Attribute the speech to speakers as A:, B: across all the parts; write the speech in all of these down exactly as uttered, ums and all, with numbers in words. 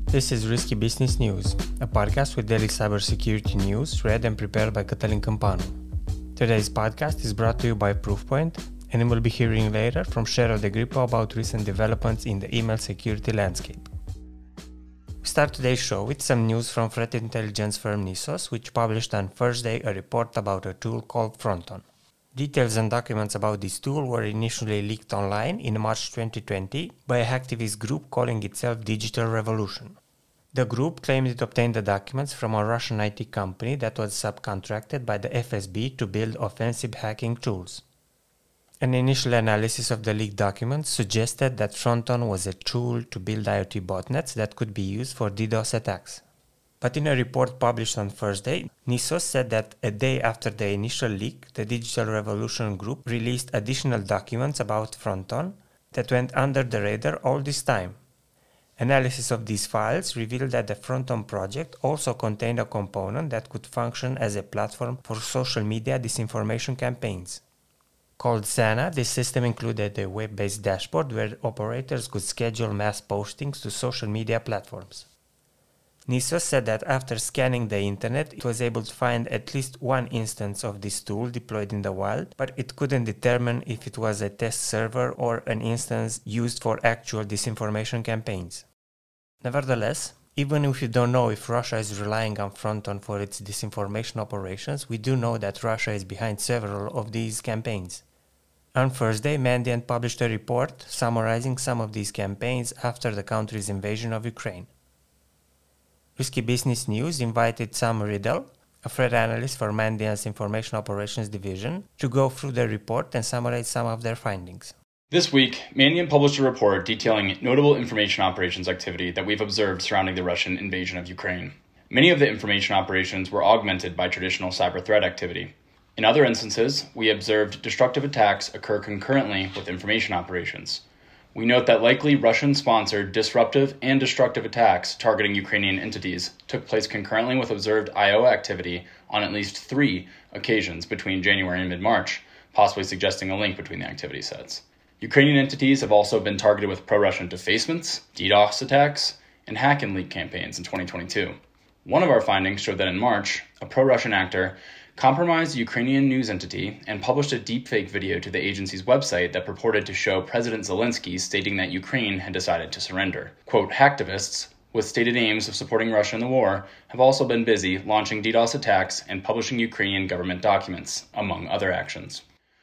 A: This is Risky Business News, a podcast with daily cybersecurity news read and prepared by Cătălin Câmpanu. Today's podcast is brought to you by Proofpoint, and we will be hearing later from Shero De Gripo about recent developments in the email security landscape. We start today's show with some news from threat intelligence firm Nissos, which published on Thursday a report about a tool called Fronton. Details and documents about this tool were initially leaked online in March twenty twenty by a hacktivist group calling itself Digital Revolution. The group claimed it obtained the documents from a Russian I T company that was subcontracted by the F S B to build offensive hacking tools. An initial analysis of the leaked documents suggested that Fronton was a tool to build IoT botnets that could be used for DDoS attacks. But in a report published on Thursday, Nissos said that a day after the initial leak, the Digital Revolution group released additional documents about Fronton that went under the radar all this time. Analysis of these files revealed that the Fronton project also contained a component that could function as a platform for social media disinformation campaigns. Called Sana, this system included a web-based dashboard where operators could schedule mass postings to social media platforms. Nissos said that after scanning the internet, it was able to find at least one instance of this tool deployed in the wild, but it couldn't determine if it was a test server or an instance used for actual disinformation campaigns. Nevertheless, even if we don't know if Russia is relying on Fronton for its disinformation operations, we do know that Russia is behind several of these campaigns. On Thursday, Mandiant published a report summarizing some of these campaigns after the country's invasion of Ukraine. Risky Business News invited Sam Riddle, a threat analyst for Mandiant's Information Operations Division, to go through the report and summarize some of their findings.
B: This week, Mandiant published a report detailing notable information operations activity that we've observed surrounding the Russian invasion of Ukraine. Many of the information operations were augmented by traditional cyber threat activity. In other instances, we observed destructive attacks occur concurrently with information operations. We note that likely Russian-sponsored disruptive and destructive attacks targeting Ukrainian entities took place concurrently with observed I O activity on at least three occasions between January and mid-March, possibly suggesting a link between the activity sets. Ukrainian entities have also been targeted with pro-Russian defacements, DDoS attacks, and hack and leak campaigns in twenty twenty-two. One of our findings showed that in March, a pro-Russian actor compromised a Ukrainian news entity and published a deepfake video to the agency's website that purported to show President Zelensky stating that Ukraine had decided to surrender. Quote, hacktivists, with stated aims of supporting Russia in the war, have also been busy launching DDoS attacks and publishing Ukrainian government documents, among other actions.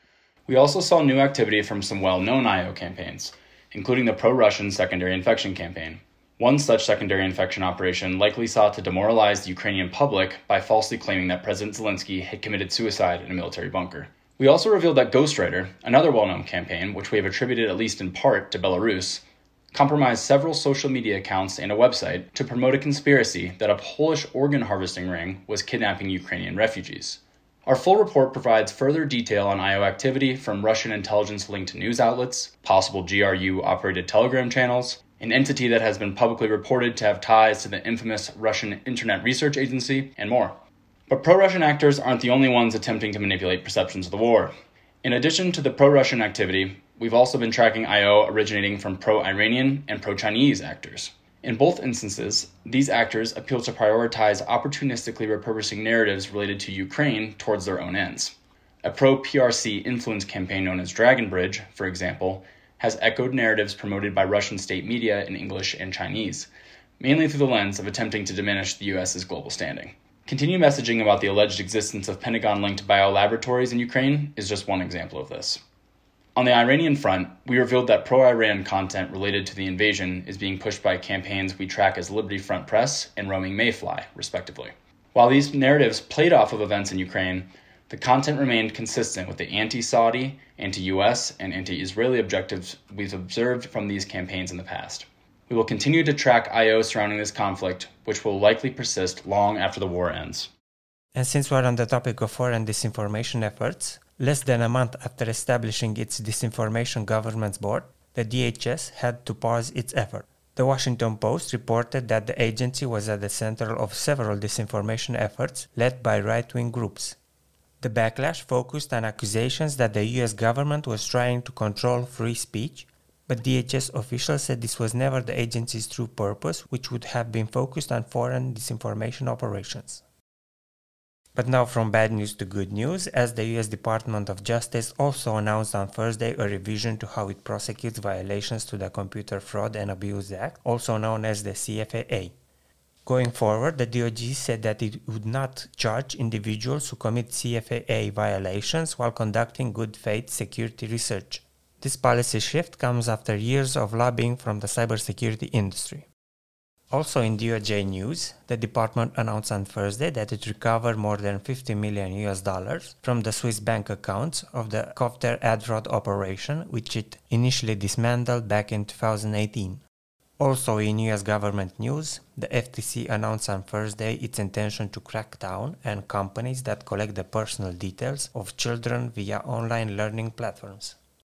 B: We also saw new activity from some well-known I O campaigns, including the pro-Russian secondary infection campaign. One such secondary infection operation likely sought to demoralize the Ukrainian public by falsely claiming that President Zelensky had committed suicide in a military bunker. We also revealed that Ghostwriter, another well-known campaign, which we have attributed at least in part to Belarus, compromised several social media accounts and a website to promote a conspiracy that a Polish organ harvesting ring was kidnapping Ukrainian refugees. Our full report provides further detail on I O activity from Russian intelligence-linked news outlets, possible G R U-operated Telegram channels, an entity that has been publicly reported to have ties to the infamous Russian Internet Research Agency, and more. But pro-Russian actors aren't the only ones attempting to manipulate perceptions of the war. In addition to the pro-Russian activity, we've also been tracking I O originating from pro-Iranian and pro-Chinese actors. In both instances, these actors appeal to prioritize opportunistically repurposing narratives related to Ukraine towards their own ends. A pro-P R C influence campaign known as Dragon Bridge, for example, has echoed narratives promoted by Russian state media in English and Chinese, mainly through the lens of attempting to diminish the U S's global standing. Continued messaging about the alleged existence of Pentagon-linked biolaboratories in Ukraine is just one example of this. On the Iranian front, we revealed that pro-Iran content related to the invasion is being pushed by campaigns we track as Liberty Front Press and Roaming Mayfly, respectively. While these narratives played off of events in Ukraine, the content remained consistent with the anti-Saudi, anti-U S, and anti-Israeli objectives we've observed from these campaigns in the past. We will continue to track I O surrounding this conflict, which will likely persist long after the war ends.
A: And since we're on the topic of foreign disinformation efforts, less than a month after establishing its Disinformation Governance Board, the D H S had to pause its effort. The Washington Post reported that the agency was at the center of several disinformation efforts led by right-wing groups. The backlash focused on accusations that the U S government was trying to control free speech but D H S officials said this was never the agency's true purpose, which would have been focused on foreign disinformation operations. But now from bad news to good news, as the U S Department of Justice also announced on Thursday a revision to how it prosecutes violations to the Computer Fraud and Abuse Act, also known as the C F A A. Going forward, the D O J said that it would not charge individuals who commit C F A A violations while conducting good faith security research. This policy shift comes after years of lobbying from the cybersecurity industry. Also in D O J news, the department announced on Thursday that it recovered more than fifty million U S dollars from the Swiss bank accounts of the Copter ad fraud operation, which it initially dismantled back in two thousand eighteen. Also in U S government news, the F T C announced on Thursday its intention to crack down on companies that collect the personal details of children via online learning platforms.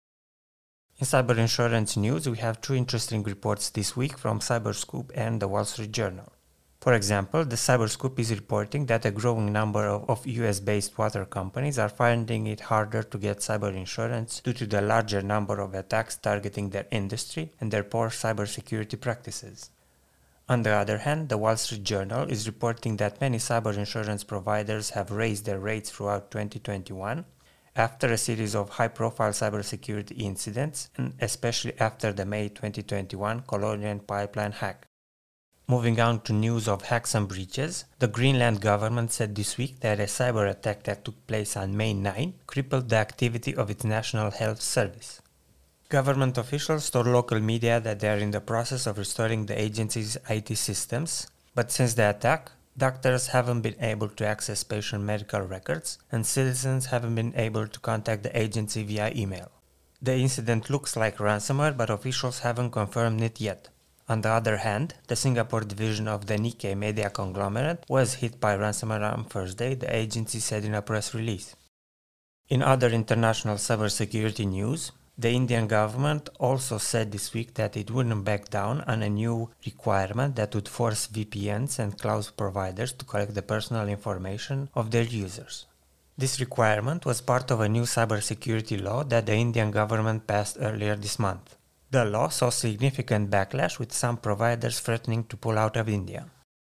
A: In cyber insurance news, we have two interesting reports this week from Cyberscoop and the Wall Street Journal. For example, the Cyberscoop is reporting that a growing number of, of U S-based water companies are finding it harder to get cyber insurance due to the larger number of attacks targeting their industry and their poor cybersecurity practices. On the other hand, the Wall Street Journal is reporting that many cyber insurance providers have raised their rates throughout twenty twenty-one, after a series of high-profile cybersecurity incidents, and especially after the May twenty twenty-one Colonial Pipeline hack. Moving on to news of hacks and breaches, the Greenland government said this week that a cyber attack that took place on May ninth crippled the activity of its National Health Service. Government officials told local media that they are in the process of restoring the agency's I T systems, but since the attack, doctors haven't been able to access patient medical records, and citizens haven't been able to contact the agency via email. The incident looks like ransomware, but officials haven't confirmed it yet. On the other hand, the Singapore division of the Nikkei media conglomerate was hit by ransomware on Thursday, the agency said in a press release. In other international cybersecurity news, the Indian government also said this week that it wouldn't back down on a new requirement that would force V P Ns and cloud providers to collect the personal information of their users. This requirement was part of a new cybersecurity law that the Indian government passed earlier this month. The law saw significant backlash, with some providers threatening to pull out of India.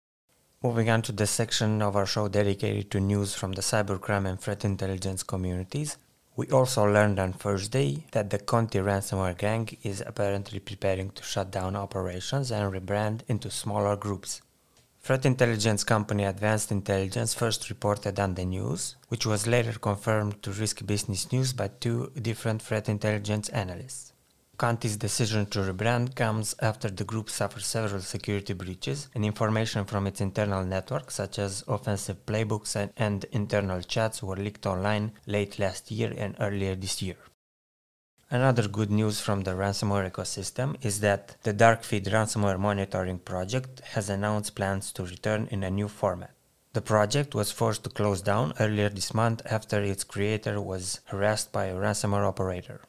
A: Moving on to the section of our show dedicated to news from the cybercrime and threat intelligence communities, we also learned on Thursday that the Conti ransomware gang is apparently preparing to shut down operations and rebrand into smaller groups. Threat intelligence company Advanced Intelligence first reported on the news, which was later confirmed to Risk Business News by two different threat intelligence analysts. Conti's decision to rebrand comes after the group suffered several security breaches, and information from its internal network, such as offensive playbooks and, and internal chats, were leaked online late last year and earlier this year. Another good news from the ransomware ecosystem is that the Darkfeed ransomware monitoring project has announced plans to return in a new format. The project was forced to close down earlier this month after its creator was harassed by a ransomware operator.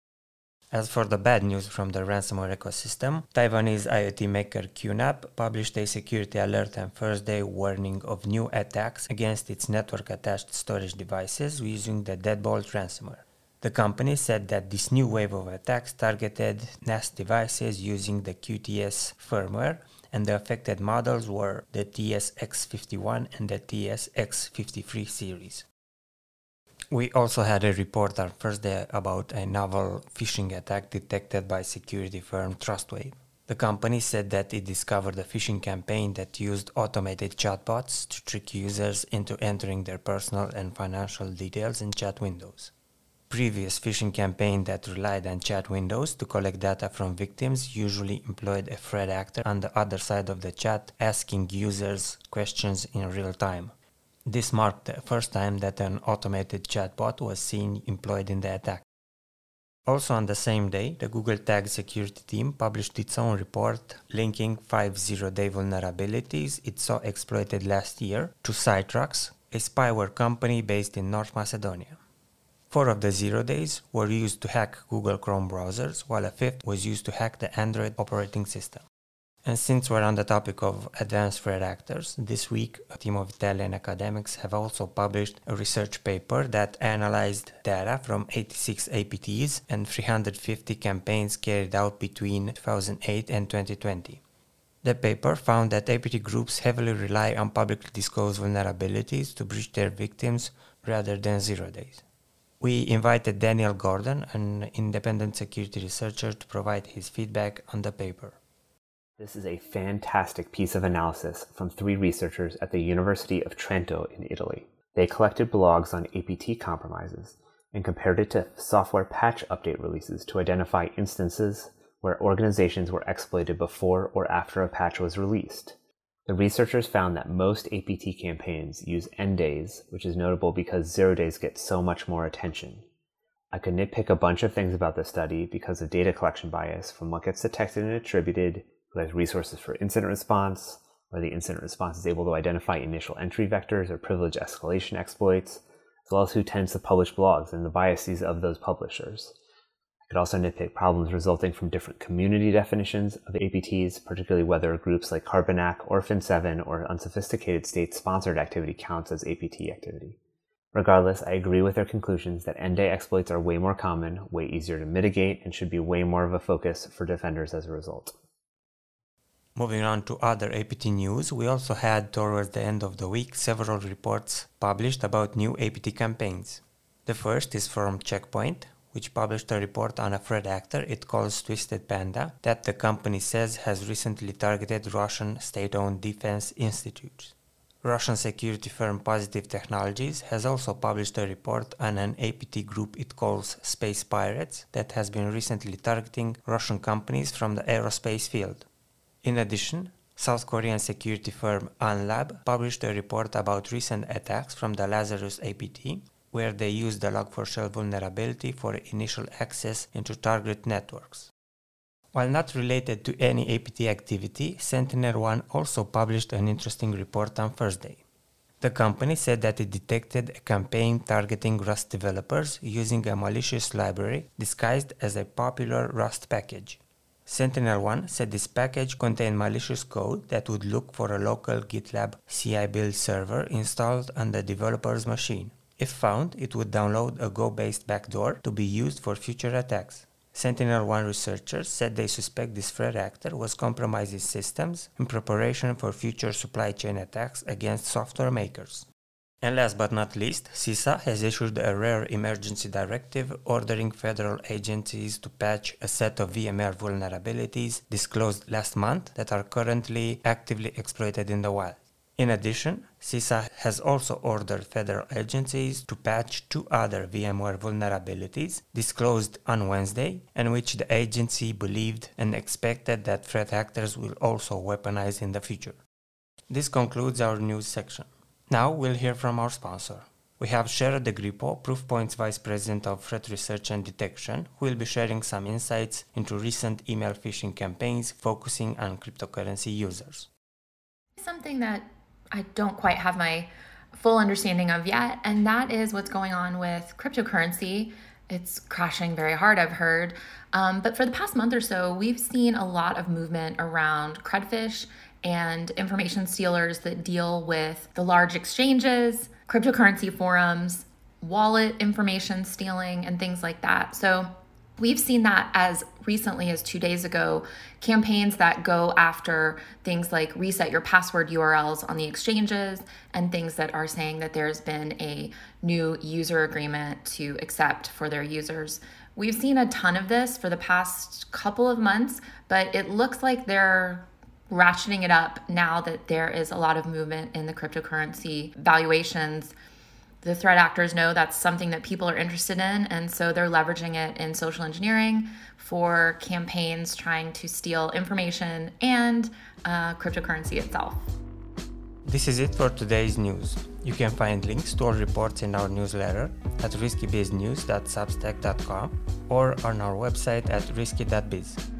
A: As for the bad news from the ransomware ecosystem, Taiwanese IoT maker QNAP published a security alert on Thursday warning of new attacks against its network-attached storage devices using the Deadbolt ransomware. The company said that this new wave of attacks targeted N A S devices using the Q T S firmware, and the affected models were the T S X fifty-one and the T S X fifty-three series. We also had a report on Thursday about a novel phishing attack detected by security firm Trustwave. The company said that it discovered a phishing campaign that used automated chatbots to trick users into entering their personal and financial details in chat windows. Previous phishing campaigns that relied on chat windows to collect data from victims usually employed a threat actor on the other side of the chat asking users questions in real time. This marked the first time that an automated chatbot was seen employed in the attack. Also on the same day, the Google Tag security team published its own report linking five zero-day vulnerabilities it saw exploited last year to Cytrax, a spyware company based in North Macedonia. Four of the zero days were used to hack Google Chrome browsers, while a fifth was used to hack the Android operating system. And since we're on the topic of advanced threat actors, this week a team of Italian academics have also published a research paper that analyzed data from eighty-six A P Ts and three hundred fifty campaigns carried out between two thousand eight and twenty twenty. The paper found that A P T groups heavily rely on publicly disclosed vulnerabilities to breach their victims rather than zero days. We invited Daniel Gordon, an independent security researcher, to provide his feedback on the paper.
C: This is a fantastic piece of analysis from three researchers at the University of Trento in Italy. They collected blogs on A P T compromises and compared it to software patch update releases to identify instances where organizations were exploited before or after a patch was released. The researchers found that most A P T campaigns use end days, which is notable because zero days get so much more attention. I could nitpick a bunch of things about this study because of data collection bias from what gets detected and attributed, who has resources for incident response, whether the incident response is able to identify initial entry vectors or privilege escalation exploits, as well as who tends to publish blogs and the biases of those publishers. I could also nitpick problems resulting from different community definitions of A P Ts, particularly whether groups like Carbonac, Orphan seven, or unsophisticated state-sponsored activity counts as A P T activity. Regardless, I agree with their conclusions that end-day exploits are way more common, way easier to mitigate, and should be way more of a focus for defenders as a result.
A: Moving on to other A P T news, we also had towards the end of the week several reports published about new A P T campaigns. The first is from Checkpoint, which published a report on a threat actor it calls Twisted Panda that the company says has recently targeted Russian state-owned defense institutes. Russian security firm Positive Technologies has also published a report on an A P T group it calls Space Pirates that has been recently targeting Russian companies from the aerospace field. In addition, South Korean security firm Unlab published a report about recent attacks from the Lazarus A P T, where they used the log four shell vulnerability for initial access into target networks. While not related to any A P T activity, Sentinel One also published an interesting report on Thursday. The company said that it detected a campaign targeting Rust developers using a malicious library disguised as a popular Rust package. Sentinel One said this package contained malicious code that would look for a local GitLab C I build server installed on the developer's machine. If found, it would download a Go-based backdoor to be used for future attacks. Sentinel One researchers said they suspect this threat actor was compromising systems in preparation for future supply chain attacks against software makers. And last but not least, CISA has issued a rare emergency directive ordering federal agencies to patch a set of V M ware vulnerabilities disclosed last month that are currently actively exploited in the wild. In addition, CISA has also ordered federal agencies to patch two other VMware vulnerabilities disclosed on Wednesday, and which the agency believed and expected that threat actors will also weaponize in the future. This concludes our news section. Now we'll hear from our sponsor. We have Shero De Grippo, Proofpoint's Vice President of Threat Research and Detection, who will be sharing some insights into recent email phishing campaigns focusing on cryptocurrency users.
D: Something that I don't quite have my full understanding of yet, and that is what's going on with cryptocurrency. It's crashing very hard, I've heard. Um, but for the past month or so, we've seen a lot of movement around Crudfish and information stealers that deal with the large exchanges, cryptocurrency forums, wallet information stealing, and things like that. So we've seen that as recently as two days ago, campaigns that go after things like reset your password U R Ls on the exchanges and things that are saying that there's been a new user agreement to accept for their users. We've seen a ton of this for the past couple of months, but it looks like they're ratcheting it up now that there is a lot of movement in the cryptocurrency valuations. The threat actors know that's something that people are interested in, and so they're leveraging it in social engineering for campaigns trying to steal information and uh, cryptocurrency itself.
A: This is it for today's news. You can find links to all reports in our newsletter at risky biz news dot substack dot com or on our website at risky dot biz.